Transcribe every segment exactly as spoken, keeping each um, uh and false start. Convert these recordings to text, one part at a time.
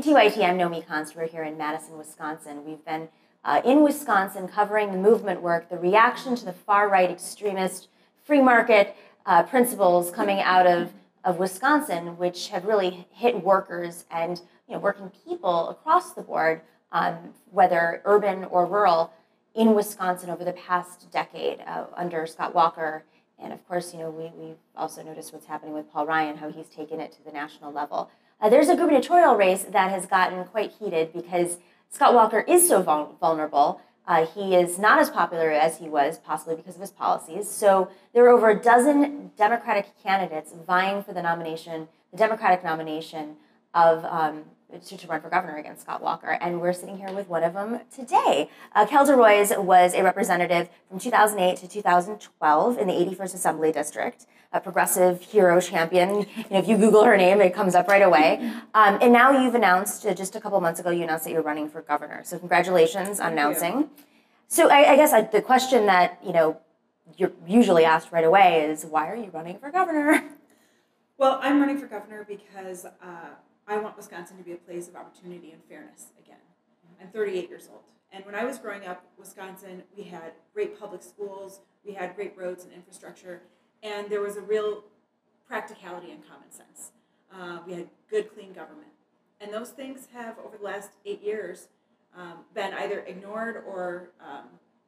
T Y T, I'm Nomi Konst. We're here in Madison, Wisconsin. We've been uh, in Wisconsin covering the movement work, the reaction to the far-right extremist free market uh, principles coming out of, of Wisconsin, which have really hit workers and you know, working people across the board, um, whether urban or rural, in Wisconsin over the past decade uh, under Scott Walker. And of course, you know, we, we've also noticed what's happening with Paul Ryan, how he's taken it to the national level. Uh, there's a gubernatorial race that has gotten quite heated because Scott Walker is so vul vulnerable. Uh, he is not as popular as he was, possibly because of his policies. So there are over a dozen Democratic candidates vying for the nomination, the Democratic nomination of um, to, to run for governor against Scott Walker. And we're sitting here with one of them today. Uh, Kelda Roys was a representative from two thousand eight to two thousand twelve in the eighty-first Assembly District, a progressive hero champion. You know, if you Google her name, it comes up right away. Um, and now you've announced, uh, just a couple months ago, you announced that you're running for governor. So congratulations on announcing. So I, I guess I, the question that, you know, you're usually asked right away is, why are you running for governor? Well, I'm running for governor because uh, I want Wisconsin to be a place of opportunity and fairness again. I'm thirty-eight years old. And when I was growing up, Wisconsin, we had great public schools, we had great roads and infrastructure, and there was a real practicality and common sense. Uh, we had good, clean government. And those things have, over the last eight years, um, been either ignored or um,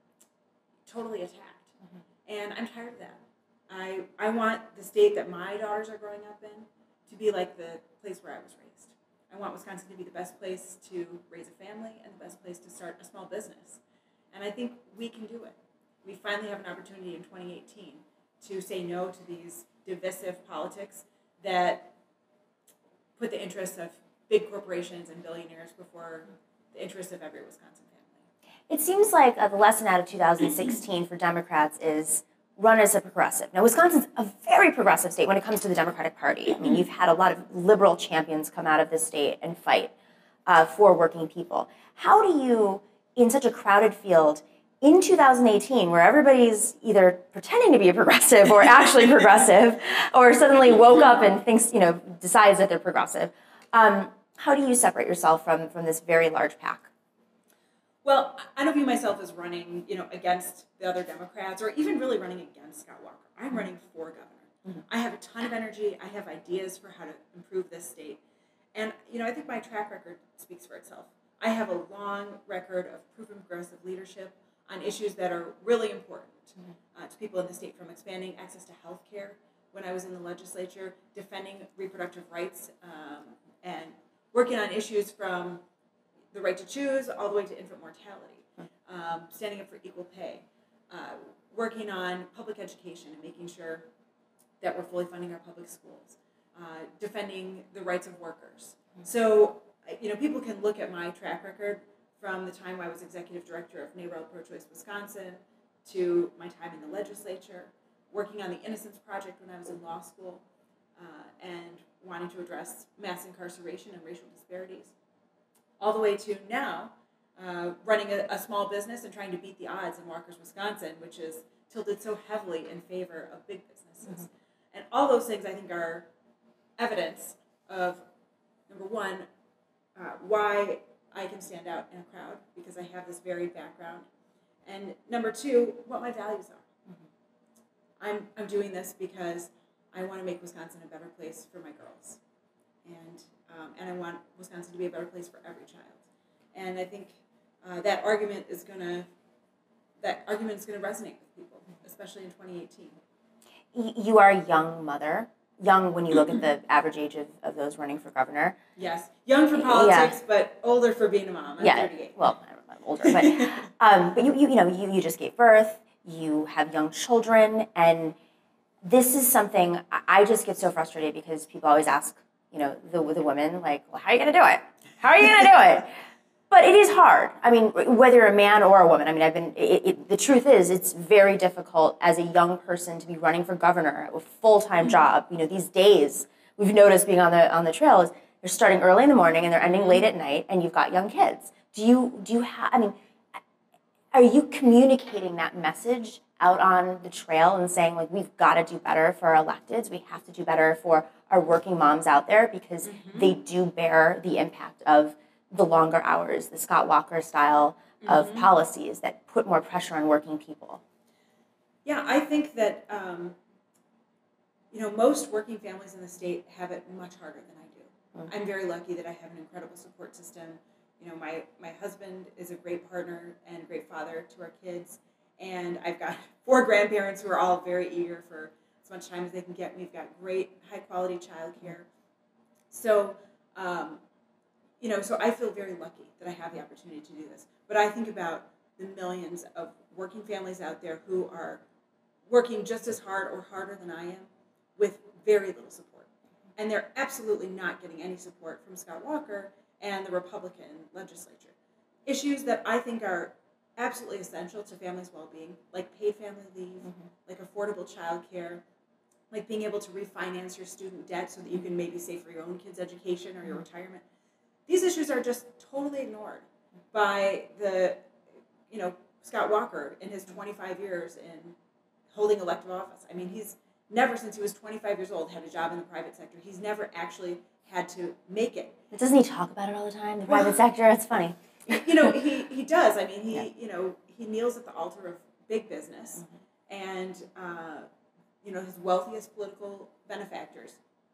totally attacked. Mm-hmm. And I'm tired of that. I, I want the state that my daughters are growing up in to be like the place where I was raised. I want Wisconsin to be the best place to raise a family and the best place to start a small business. And I think we can do it. We finally have an opportunity in twenty eighteen to say no to these divisive politics that put the interests of big corporations and billionaires before the interests of every Wisconsin family. It seems like uh, the lesson out of two thousand sixteen for Democrats is run as a progressive. Now, Wisconsin's a very progressive state when it comes to the Democratic Party. I mean, you've had a lot of liberal champions come out of the state and fight uh, for working people. How do you, in such a crowded field, in two thousand eighteen, where everybody's either pretending to be a progressive or actually progressive, or suddenly woke up and thinks, you know, decides that they're progressive, um, how do you separate yourself from, from this very large pack? Well, I don't view myself as running, you know, against the other Democrats or even really running against Scott Walker. I'm running for governor. Mm-hmm. I have a ton of energy. I have ideas for how to improve this state. And, you know, I think my track record speaks for itself. I have a long record of proven progressive leadership on issues that are really important mm-hmm. uh, to people in the state, from expanding access to health care when I was in the legislature, defending reproductive rights, um, and working on issues from the right to choose all the way to infant mortality, um, standing up for equal pay, uh, working on public education and making sure that we're fully funding our public schools, uh, defending the rights of workers. So, you know, people can look at my track record from the time I was executive director of NARAL Pro-Choice Wisconsin to my time in the legislature, working on the Innocence Project when I was in law school, uh, and wanting to address mass incarceration and racial disparities, all the way to now uh, running a, a small business and trying to beat the odds in Walker's, Wisconsin, which is tilted so heavily in favor of big businesses. Mm-hmm. And all those things, I think, are evidence of, number one, uh, why I can stand out in a crowd, because I have this varied background, and number two, what my values are. Mm-hmm. I'm, I'm doing this because I want to make Wisconsin a better place for my girls. And Um, and I want Wisconsin to be a better place for every child. And I think uh, that argument is gonna that argument is gonna resonate with people, especially in twenty eighteen. You are a young mother, young when you look at the average age of, of those running for governor. Yes, young for politics, yeah. but older for being a mom. I'm yeah. thirty-eight. Well, I don't know, I'm older, but um, but you, you you know you you just gave birth. You have young children, and this is something I just get so frustrated because people always ask, you know, the the women, like, well, how are you going to do it? How are you going to do it? But it is hard. I mean, whether you're a man or a woman. I mean, I've been. It, it, the truth is, it's very difficult as a young person to be running for governor, a full time job. You know, these days we've noticed being on the on the trail is they're starting early in the morning and they're ending late at night, and you've got young kids. Do you do you have? I mean, are you communicating that message out on the trail and saying, like, we've got to do better for our electeds. We have to do better for our working moms out there because mm-hmm. they do bear the impact of the longer hours, the Scott Walker style mm-hmm. of policies that put more pressure on working people. Yeah, I think that, um, you know, most working families in the state have it much harder than I do. Mm-hmm. I'm very lucky that I have an incredible support system. You know, my, my husband is a great partner and a great father to our kids. And I've got four grandparents who are all very eager for as much time as they can get. We've got great, high-quality childcare. So, um, you know, so I feel very lucky that I have the opportunity to do this. But I think about the millions of working families out there who are working just as hard or harder than I am with very little support. And they're absolutely not getting any support from Scott Walker and the Republican legislature. Issues that I think are absolutely essential to families' well-being, like paid family leave, mm-hmm. like affordable child care, like being able to refinance your student debt so that you can maybe save for your own kids' education or your mm-hmm. retirement. These issues are just totally ignored by the, you know, Scott Walker in his twenty-five years in holding elective office. I mean, he's never, since he was twenty-five years old, had a job in the private sector. He's never actually had to make it. But doesn't he talk about it all the time, the private sector? It's funny. You know, he, he does. I mean, he, yeah. you know, he kneels at the altar of big business mm-hmm. and, uh, you know, his wealthiest political benefactors.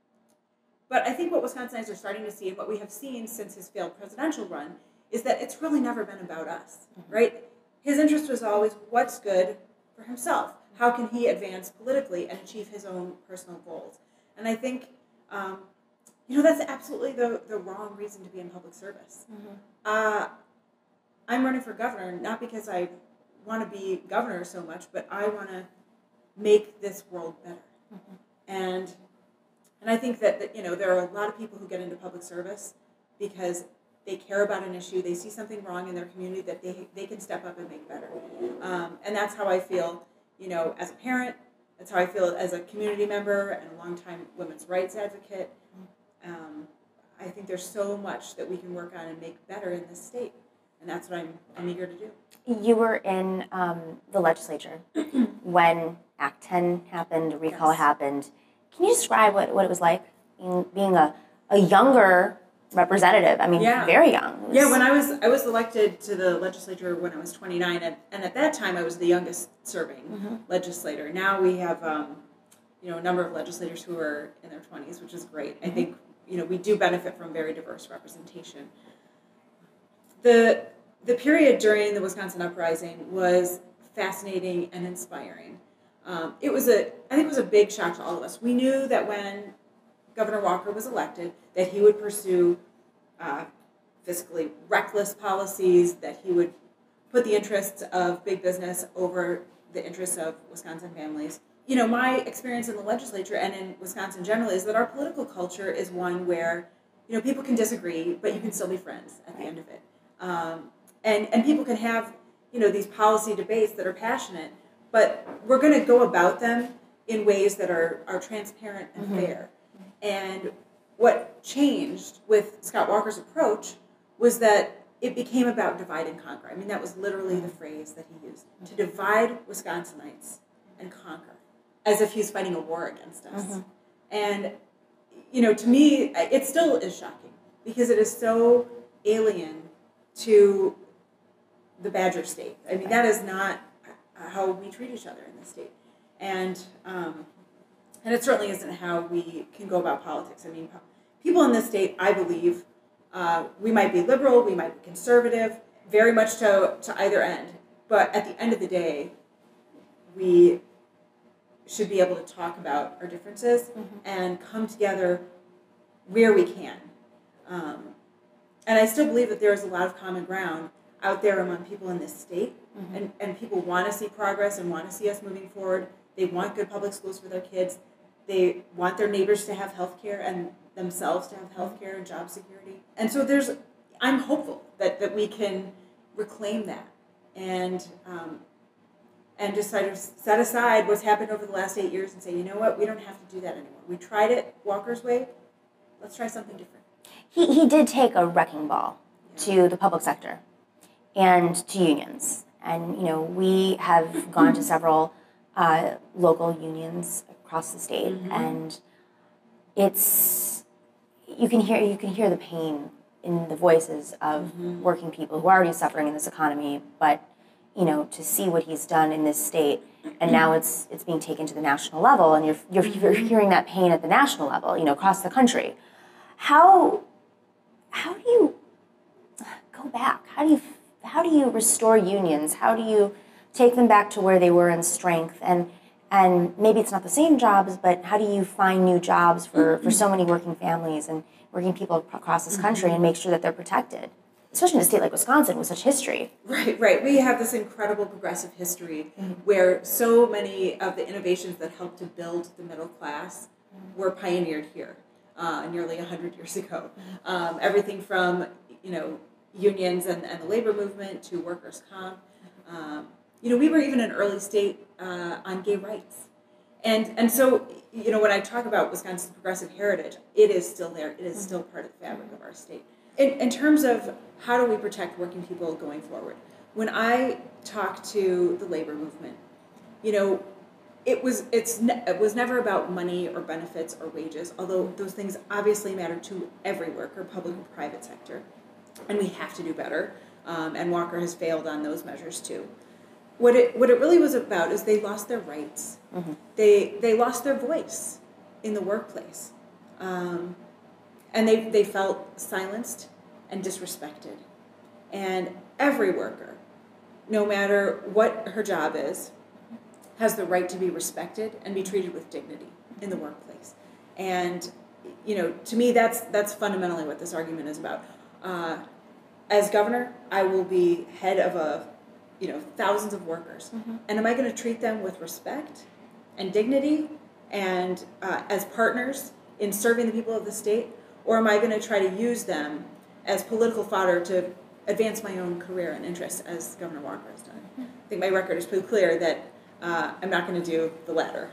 But I think what Wisconsinites are starting to see, and what we have seen since his failed presidential run, is that it's really never been about us, mm-hmm. right? His interest was always what's good for himself. How can he advance politically and achieve his own personal goals? And I think, um, you know, that's absolutely the, the wrong reason to be in public service. Mm-hmm. Uh, I'm running for governor, not because I want to be governor so much, but I want to make this world better. Mm-hmm. And and I think that, that, you know, there are a lot of people who get into public service because they care about an issue, they see something wrong in their community that they they can step up and make better. Um, and that's how I feel, you know, as a parent, that's how I feel as a community member and a longtime women's rights advocate. Um, I think there's so much that we can work on and make better in this state. And that's what I'm, I'm eager to do. You were in um, the legislature when Act ten happened, recall yes. happened. Can you describe what, what it was like being, being a, a younger representative? I mean, yeah. very young. Was... Yeah, when I was I was elected to the legislature when I was twenty-nine, and, and at that time I was the youngest serving mm-hmm. legislator. Now we have um, you know, a number of legislators who are in their twenties, which is great. Mm-hmm. I think, you know, we do benefit from very diverse representation. The the period during the Wisconsin Uprising was fascinating and inspiring. Um, it was a I think it was a big shock to all of us. We knew that when Governor Walker was elected, that he would pursue uh, fiscally reckless policies, that he would put the interests of big business over the interests of Wisconsin families. You know, my experience in the legislature and in Wisconsin generally is that our political culture is one where, you know, people can disagree, but you can still be friends at the end of it. Um, and, and people can have, you know, these policy debates that are passionate, but we're going to go about them in ways that are, are transparent and mm-hmm. fair. And what changed with Scott Walker's approach was that it became about divide and conquer. I mean, that was literally the phrase that he used, to divide Wisconsinites and conquer, as if he's fighting a war against us. Mm-hmm. And, you know, to me, it still is shocking because it is so alien to the Badger state. I mean, that is not how we treat each other in this state. And, um, and it certainly isn't how we can go about politics. I mean, people in this state, I believe, uh, we might be liberal, we might be conservative, very much to, to either end. But at the end of the day, we should be able to talk about our differences mm-hmm. and come together where we can. Um, and I still believe that there is a lot of common ground out there among people in this state. Mm-hmm. And, and people want to see progress and want to see us moving forward. They want good public schools for their kids. They want their neighbors to have health care and themselves to have health care and job security. And so there's, I'm hopeful that, that we can reclaim that and um, and just sort of set aside what's happened over the last eight years and say, you know what, we don't have to do that anymore. We tried it Walker's way. Let's try something different. He, he did take a wrecking ball yeah. to the public sector and to unions And, you know, we have gone to several uh, local unions across the state, mm-hmm. and it's, you can hear, you can hear the pain in the voices of mm-hmm. working people who are already suffering in this economy, but, you know, to see what he's done in this state, and now it's it's being taken to the national level, and you're, you're, you're hearing that pain at the national level, you know, across the country. How, how do you go back? How do you How do you restore unions? How do you take them back to where they were in strength? And and maybe it's not the same jobs, but how do you find new jobs for, for so many working families and working people across this country and make sure that they're protected? Especially in a state like Wisconsin with such history. Right, right. We have this incredible progressive history mm-hmm. where so many of the innovations that helped to build the middle class were pioneered here uh, nearly one hundred years ago. Um, everything from, you know, unions and, and the labor movement to workers' comp. Um, you know, we were even an early state uh, on gay rights. And and so, you know, when I talk about Wisconsin's progressive heritage, it is still there. It is still part of the fabric of our state. In, in terms of how do we protect working people going forward, when I talk to the labor movement, you know, it was it's ne- it was never about money or benefits or wages, although those things obviously matter to every worker, public and private sector. And we have to do better, um, and Walker has failed on those measures too. What it what it really was about is they lost their rights. Mm-hmm. They they lost their voice in the workplace, um, and they they felt silenced and disrespected. And every worker, no matter what her job is, has the right to be respected and be treated with dignity in the workplace. And you know, to me, that's that's fundamentally what this argument is about. Uh, as governor, I will be head of a, you know, thousands of workers, mm-hmm. and am I going to treat them with respect and dignity, and uh, as partners in serving the people of the state, or am I going to try to use them as political fodder to advance my own career and interests, as Governor Walker has done? Mm-hmm. I think my record is pretty clear that uh, I'm not going to do the latter.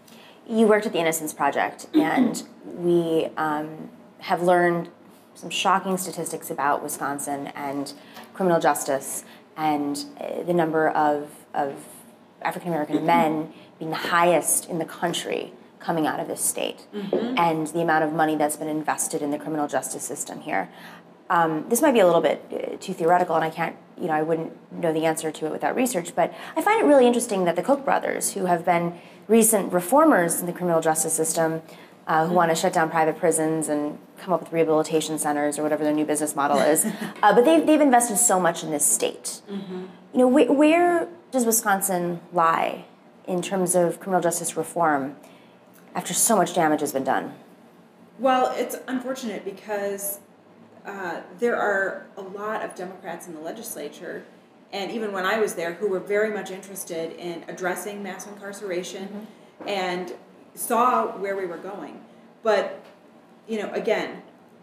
You worked at the Innocence Project, and we um, have learned some shocking statistics about Wisconsin and criminal justice, and uh, the number of, of African-American men being the highest in the country coming out of this state, mm-hmm. and the amount of money that's been invested in the criminal justice system here. Um, this might be a little bit uh, too theoretical, and I can't, you know, I wouldn't know the answer to it without research, but I find it really interesting that the Koch brothers, who have been recent reformers in the criminal justice system, Uh, who want to shut down private prisons and come up with rehabilitation centers or whatever their new business model is. Uh, but they've, they've invested so much in this state. Mm-hmm. You know, wh- where does Wisconsin lie in terms of criminal justice reform after so much damage has been done? Well, it's unfortunate because uh, there are a lot of Democrats in the legislature, and even when I was there, who were very much interested in addressing mass incarceration mm-hmm. and saw where we were going. But, you know, again,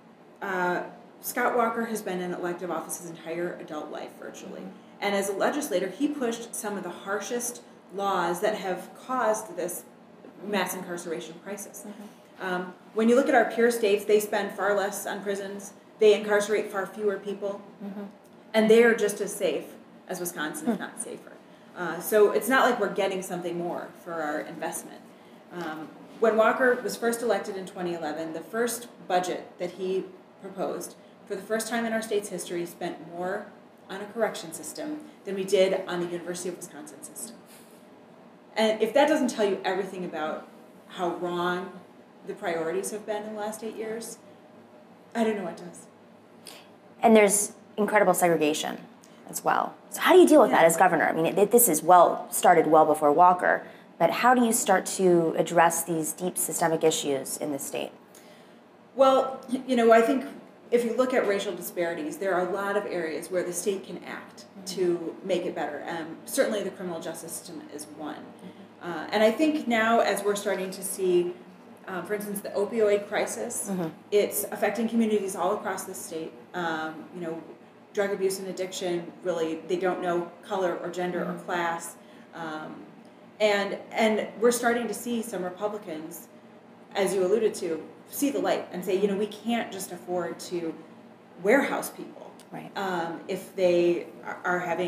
uh, Scott Walker has been in elective office his entire adult life, virtually. And as a legislator, he pushed some of the harshest laws that have caused this mass incarceration crisis. Mm-hmm. Um, when you look at our peer states, they spend far less on prisons. They incarcerate far fewer people. Mm-hmm. And they are just as safe as Wisconsin, mm-hmm. if not safer. Uh, so it's not like we're getting something more for our investment. Um, when Walker was first elected in twenty eleven, the first budget that he proposed, for the first time in our state's history, spent more on a correction system than we did on the University of Wisconsin system. And if that doesn't tell you everything about how wrong the priorities have been in the last eight years, I don't know what does. And there's incredible segregation as well. So how do you deal with yeah. that as governor? I mean, it, it, this is well started well before Walker. But how do you start to address these deep systemic issues in the state? Well, you know, I think if you look at racial disparities, there are a lot of areas where the state can act mm-hmm. to make it better. Um, certainly the criminal justice system is one. Mm-hmm. Uh, and I think now as we're starting to see, um, for instance, the opioid crisis, mm-hmm. it's affecting communities all across the state. Um, you know, drug abuse and addiction, really, they don't know color or gender mm-hmm. or class. Um, And and we're starting to see some Republicans, as you alluded to, see the light and say, you know, we can't just afford to warehouse people right. um, if they are having,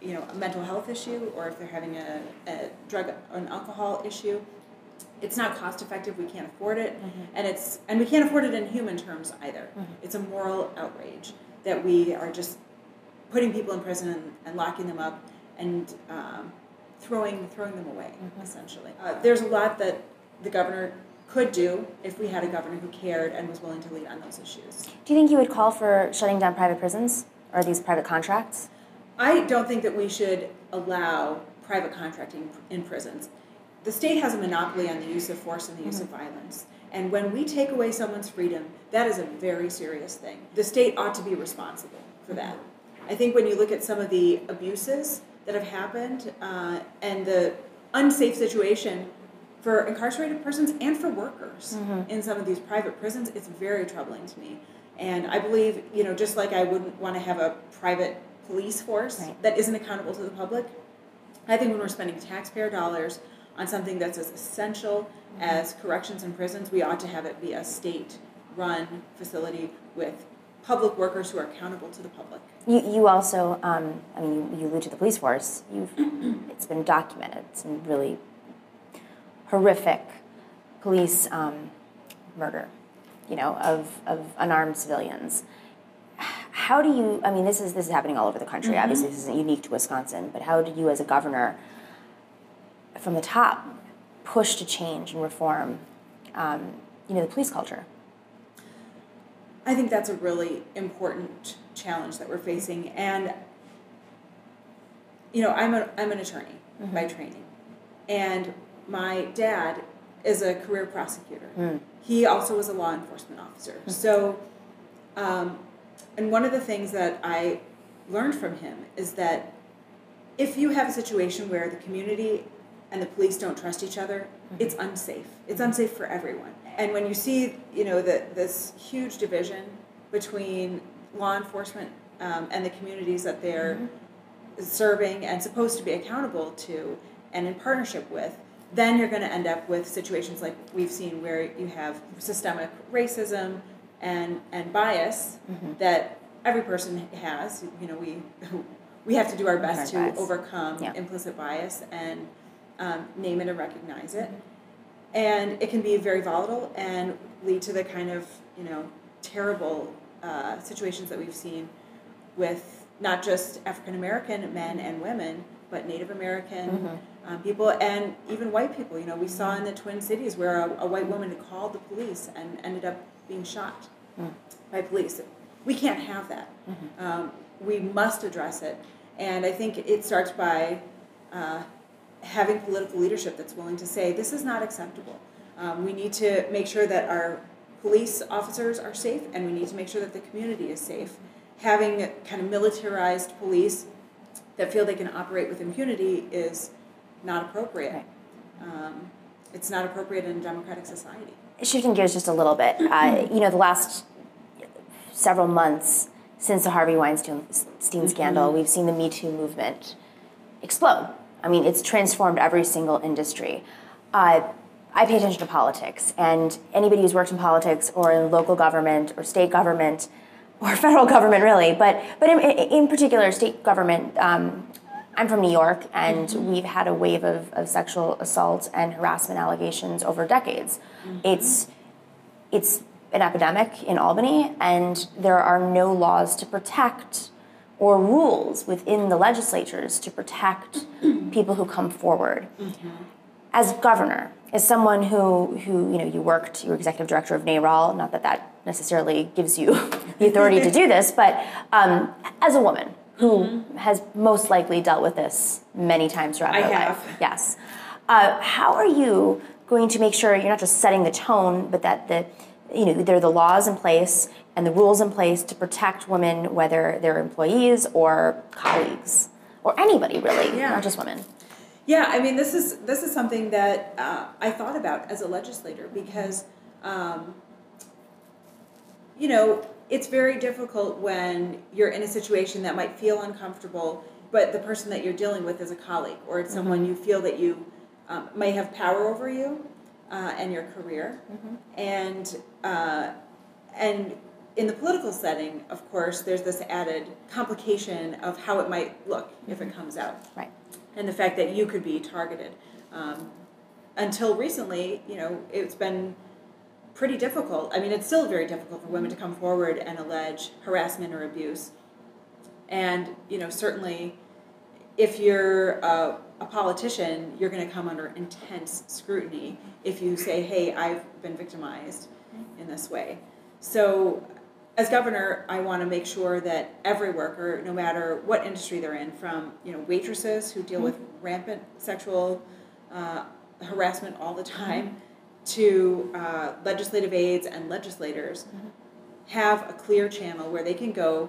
you know, a mental health issue or if they're having a, a drug or an alcohol issue. It's not cost effective. We can't afford it, mm-hmm. and it's and we can't afford it in human terms either. Mm-hmm. It's a moral outrage that we are just putting people in prison and, and locking them up and um, throwing throwing them away. Mm-hmm. Essentially, uh, there's a lot that the governor could do if we had a governor who cared and was willing to lead on those issues. Do you think you would call for shutting down private prisons or these private contracts? I don't think that we should allow private contracting in prisons. The state has a monopoly on the use of force and the use mm-hmm. of violence. And when we take away someone's freedom, that is a very serious thing. The state ought to be responsible for that. I think when you look at some of the abuses that have happened uh, and the unsafe situation for incarcerated persons and for workers mm-hmm. in some of these private prisons, it's very troubling to me. And I believe, you know, just like I wouldn't want to have a private police force right. that isn't accountable to the public, I think when we're spending taxpayer dollars on something that's as essential mm-hmm. as corrections and prisons, we ought to have it be a state-run facility with public workers who are accountable to the public. You, you also, um, I mean, you, you allude to the police force. You've, it's been documented. Some really horrific police um, murder, you know, of, of unarmed civilians. How do you, I mean, this is this is happening all over the country. Mm-hmm. Obviously, this isn't unique to Wisconsin, but how do you as a governor from the top push to change and reform, um, you know, the police culture? I think that's a really important challenge that we're facing. And, you know, I'm, a, I'm an attorney mm-hmm. by training. And my dad is a career prosecutor. Mm. He also was a law enforcement officer. Mm-hmm. So, um, and one of the things that I learned from him is that if you have a situation where the community and the police don't trust each other, mm-hmm. it's unsafe. It's unsafe for everyone. And when you see, you know, the, this huge division between law enforcement um, and the communities that they're mm-hmm. serving and supposed to be accountable to and in partnership with, then you're going to end up with situations like we've seen where you have systemic racism and and bias mm-hmm. that every person has. You know, we we have to do our best to bias. overcome yeah. implicit bias and um, name it and recognize it. Mm-hmm. And it can be very volatile and lead to the kind of, you know, terrible uh, situations that we've seen with not just African American men and women, but Native American mm-hmm. um, people and even white people. You know, we saw in the Twin Cities where a, a white woman called the police and ended up being shot mm. by police. We can't have that. Mm-hmm. Um, we must address it. And I think it starts by uh, having political leadership that's willing to say, this is not acceptable. Um, we need to make sure that our police officers are safe, and we need to make sure that the community is safe. Having kind of militarized police that feel they can operate with impunity is not appropriate. Right. Um, it's not appropriate in a democratic society. Shifting gears just a little bit, uh, you know, the last several months since the Harvey Weinstein scandal, mm-hmm. we've seen the Me Too movement explode. I mean, it's transformed every single industry. Uh, I pay attention to politics, and anybody who's worked in politics or in local government or state government or federal government, really, but but in, in particular, state government, um, I'm from New York, and mm-hmm. we've had a wave of, of sexual assault and harassment allegations over decades. Mm-hmm. It's it's an epidemic in Albany, and there are no laws to protect or rules within the legislatures to protect people who come forward. Mm-hmm. As governor, as someone who, who, you know, you worked, you were executive director of NARAL, not that that necessarily gives you the authority to do this, but um, as a woman who mm-hmm. has most likely dealt with this many times throughout her I have. life. Yes. Uh, how are you going to make sure you're not just setting the tone, but that the, you know, there are the laws in place and the rules in place to protect women, whether they're employees or colleagues or anybody really, yeah. not just women? Yeah, I mean, this is this is something that uh, I thought about as a legislator because, um, you know, it's very difficult when you're in a situation that might feel uncomfortable, but the person that you're dealing with is a colleague or it's someone mm-hmm. you feel that you um, may have power over you uh, and your career, mm-hmm. and uh, and in the political setting, of course, there's this added complication of how it might look if it comes out. Right. And the fact that you could be targeted. Um, until recently, you know, it's been pretty difficult. I mean, it's still very difficult for women to come forward and allege harassment or abuse. And, you know, certainly if you're a, a politician, you're going to come under intense scrutiny if you say, hey, I've been victimized in this way. So as governor, I want to make sure that every worker, no matter what industry they're in, from, you know, waitresses who deal with rampant sexual uh, harassment all the time, to uh, legislative aides and legislators, mm-hmm. have a clear channel where they can go,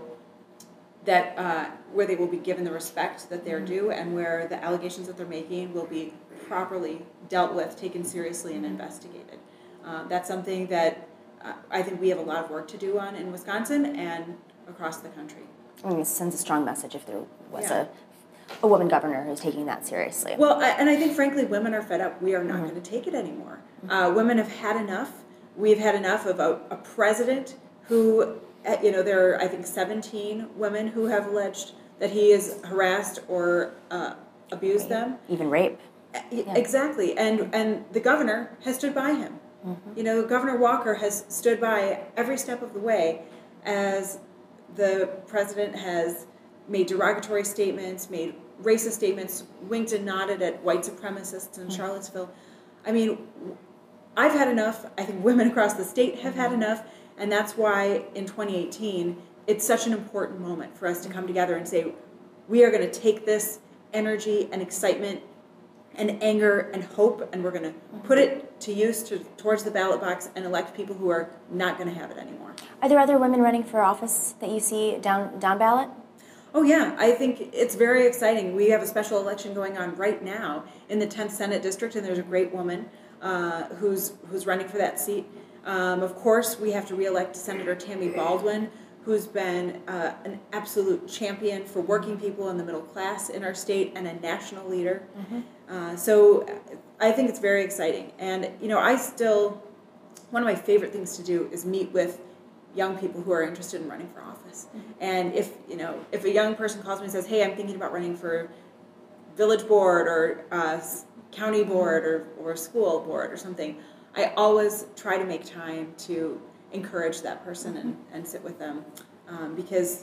that uh, where they will be given the respect that they're due, and where the allegations that they're making will be properly dealt with, taken seriously, and investigated. Uh, that's something that uh, I think we have a lot of work to do on in Wisconsin and across the country. I mean, it sends a strong message if there was yeah. a a woman governor who's taking that seriously. Well, I, and I think, frankly, women are fed up. We are not mm-hmm. going to take it anymore. Mm-hmm. Uh, women have had enough. We've had enough of a, a president who, you know, there are, I think, seventeen women who have alleged that he has harassed or uh, abused rape. them. Even rape. Yeah. Exactly. And, and the governor has stood by him. Mm-hmm. You know, Governor Walker has stood by every step of the way as the president has made derogatory statements, made racist statements, winked and nodded at white supremacists in Charlottesville. I mean, I've had enough. I think women across the state have had enough, and that's why in twenty eighteen, it's such an important moment for us to come together and say, we are going to take this energy and excitement and anger and hope, and we're going to put it to use to, towards the ballot box and elect people who are not going to have it anymore. Are there other women running for office that you see down down ballot? Oh, yeah. I think it's very exciting. We have a special election going on right now in the tenth Senate District, and there's a great woman uh, who's who's running for that seat. Um, of course, we have to re-elect Senator Tammy Baldwin, who's been uh, an absolute champion for working people in the middle class in our state and a national leader. Mm-hmm. Uh, so I think it's very exciting. And, you know, I still, one of my favorite things to do is meet with young people who are interested in running for office. Mm-hmm. And if, you know, if a young person calls me and says, hey, I'm thinking about running for village board or uh, county board or, or school board or something, I always try to make time to encourage that person mm-hmm. and, and sit with them. Um, because,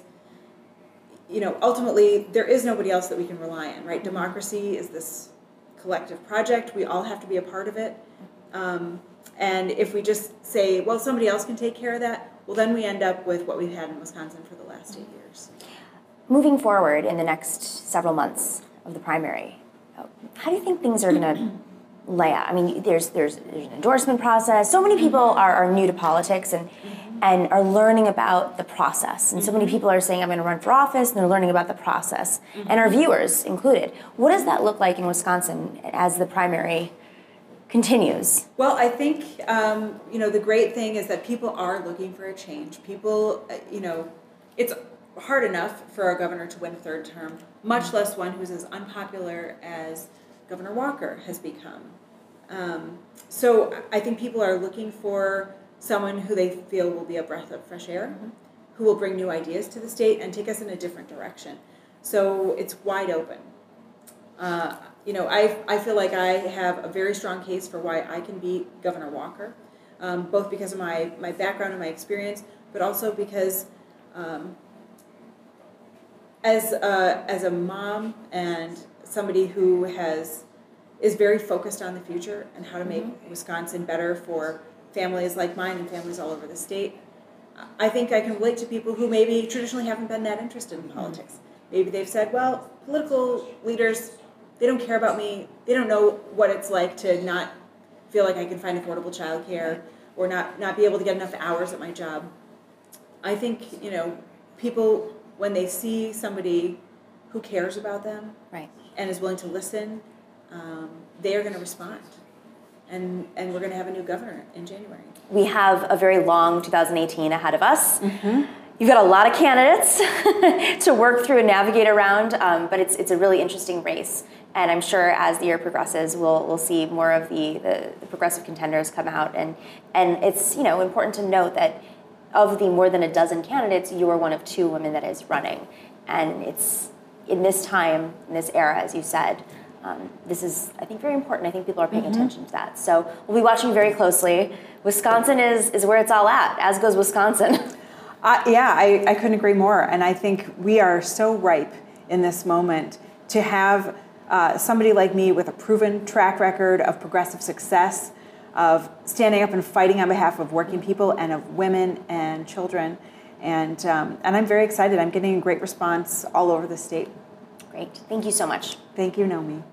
you know, ultimately, there is nobody else that we can rely on, right? Mm-hmm. Democracy is this collective project. We all have to be a part of it. Um, and if we just say, well, somebody else can take care of that, well, then we end up with what we've had in Wisconsin for the last eight years. Moving forward in the next several months of the primary, how do you think things are going to lay out? I mean, there's there's there's an endorsement process. So many people are, are new to politics and mm-hmm. and are learning about the process. And mm-hmm. so many people are saying, I'm going to run for office, and they're learning about the process. Mm-hmm. And our viewers included. What does that look like in Wisconsin as the primary continues? Well, I think, um, you know, the great thing is that people are looking for a change. People, uh, you know, it's hard enough for a governor to win a third term, much less one who's as unpopular as Governor Walker has become. Um, so I think people are looking for someone who they feel will be a breath of fresh air, mm-hmm. who will bring new ideas to the state and take us in a different direction. So it's wide open. Uh, You know, I I feel like I have a very strong case for why I can beat Governor Walker, um, both because of my, my background and my experience, but also because um, as a, as a mom and somebody who has is very focused on the future and how to make mm-hmm. Wisconsin better for families like mine and families all over the state, I think I can relate to people who maybe traditionally haven't been that interested in politics. Mm-hmm. Maybe they've said, well, political leaders, they don't care about me. They don't know what it's like to not feel like I can find affordable childcare or not, not be able to get enough hours at my job. I think, you know, people, when they see somebody who cares about them right. and is willing to listen, um, they are going to respond. And, and we're going to have a new governor in January. We have a very long two thousand eighteen ahead of us. Mm-hmm. You've got a lot of candidates to work through and navigate around, um, but it's it's a really interesting race. And I'm sure as the year progresses, we'll we'll see more of the, the, the progressive contenders come out. And and it's, you know, important to note that of the more than a dozen candidates, you are one of two women that is running. And it's in this time, in this era, as you said, um, this is, I think, very important. I think people are paying mm-hmm. attention to that. So we'll be watching very closely. Wisconsin is, is where it's all at, as goes Wisconsin. Uh, yeah, I, I couldn't agree more. And I think we are so ripe in this moment to have uh, somebody like me with a proven track record of progressive success, of standing up and fighting on behalf of working people and of women and children. And, um, and I'm very excited. I'm getting a great response all over the state. Great. Thank you so much. Thank you, Naomi.